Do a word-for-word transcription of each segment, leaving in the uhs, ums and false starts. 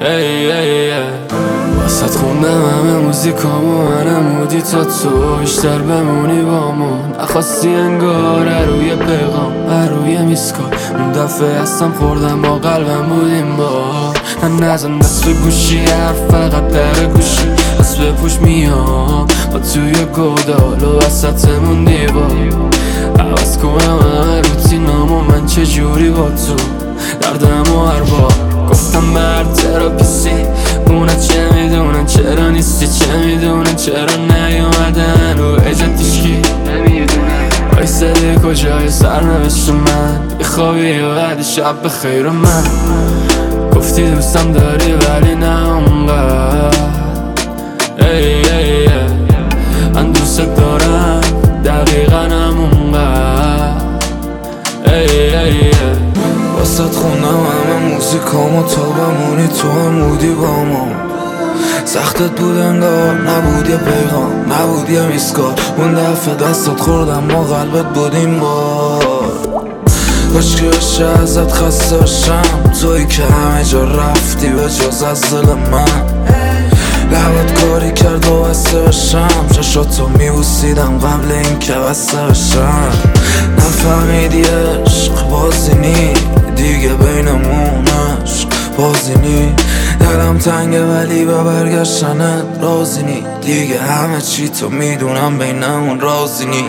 ای ای ای واسه خوندم همه موزیکامو منمودی تا تو بیشتر بمونی با من نخواستی انگار روی پیغام روی میسکا اون دفعه هستم خوردم با قلبم بودیم با من نزن دست به گوشی حرف فقط در گوشی از بپوش میام با توی گودال و وسطمون دیوار عوض کنم همه روتینامو من چجوری با تو دردم و هر بار گفتم مرد تراپیسی اونا چه میدونن چرا نیستی چه میدونن چرا نیومدن و اجت تیشکی نمیدونن بایستده کجای سرنوشت من بخوابی و بعد شب بخیر من گفتی دوستم داری ولی نه اونقدر ای ای ای من دوست دارم دقیقا همونقدر ای ای ای واسه خوندم همه موزیکامو تا بمونی تو هم بودی با ما سختت بود انگار نبود یه پیغام نبود یه میسکار اون دفعه دستت خوردم ما قلبت بودیم بار کاش که بشه ازت خسته باشم توی که همه جا رفتی به جز از دل من لبت کاری کرد و بسته باشم چشاتو میبوسیدم قبل این که بسته باشم نفهمیدی عشق بازی نی دیگه بینمون عشق بازی نی دلم تنگه ولی به برگشتنت رازی نی دیگه همه چی تو میدونم بینمون رازی نی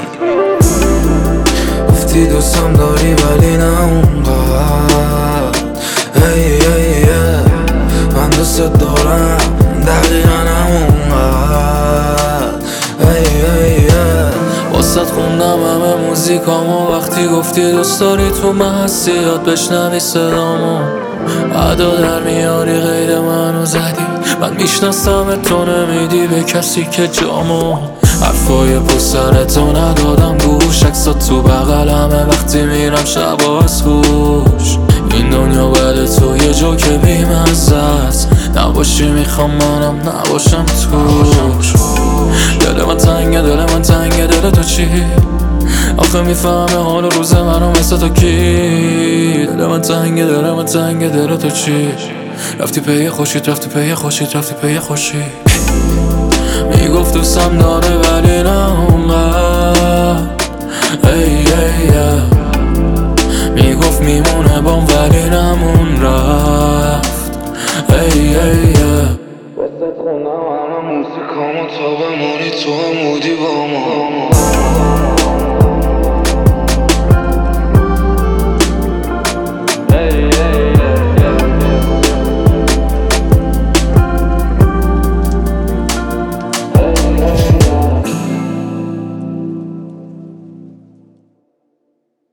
گفتی دوستم داری ولی نه اونقدر ای ای ای من دوست دارم دقیقا همونقدر ای ای ای واسه خوندم همه موزیکامو وقتی گفتی دوست داری تو من هستی یاد بشنوی صدامو ادا در میاری غیر منو زدی من میشناسم تو نمیدی به کسی که جامو حرفای پسرتو ندادم گوش عکسات تو بغلمه وقتی میرم شب از خوش این دنیا بعد تو یه جا که بیمزه است نباشی میخوام منم نباشم توش دل من تنگه دل من تنگه دل تو چی آخه میفهمه حال روز منو مثل تو کی دل من تنگه دل من تنگه دل تو چی رفتی پی خوشید رفتی پی خوشید رفتی پی خوشید میگفت دوستم داره ولی نه اونقدر ای ای ای میگفت میمونه بام ولی نمون رفت ای ای ای واسه خوندم همه موزیکامو تا بمونی تو هم بودی با ما